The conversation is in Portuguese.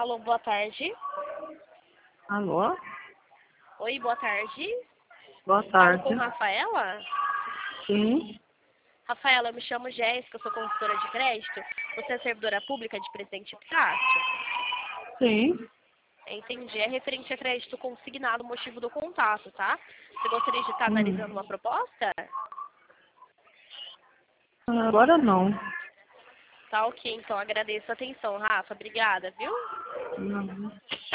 Alô, boa tarde. Alô? Oi, boa tarde. Boa Falo tarde. com Rafaela? Sim, Rafaela, eu me chamo Jéssica, eu sou consultora de crédito. Você é servidora pública de Presidente Epitácio? sim. Entendi. É referente a crédito consignado, o motivo do contato, tá? Você gostaria de estar analisando uma proposta? Agora não. Tá ok, então agradeço a atenção, Rafa. Obrigada, viu? Não.